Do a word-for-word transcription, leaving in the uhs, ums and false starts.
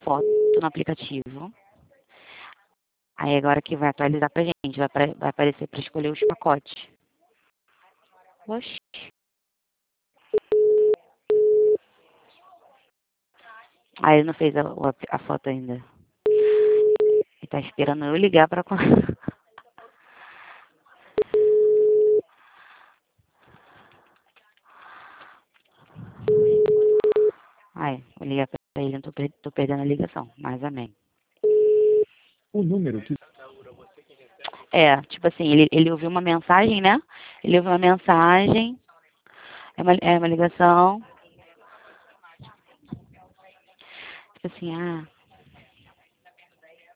foto no aplicativo. Aí agora que vai atualizar pra gente, vai, apare- vai aparecer para escolher os pacotes. Oxi. Aí ele não fez a, o ap- a foto ainda. Ele tá esperando eu ligar pra... con- Ai, vou ligar pra ele, não tô, per- tô perdendo a ligação, mas amém. O número que É, tipo assim, ele, ele ouviu uma mensagem, né? Ele ouviu uma mensagem, é uma, é uma ligação. Tipo assim, ah,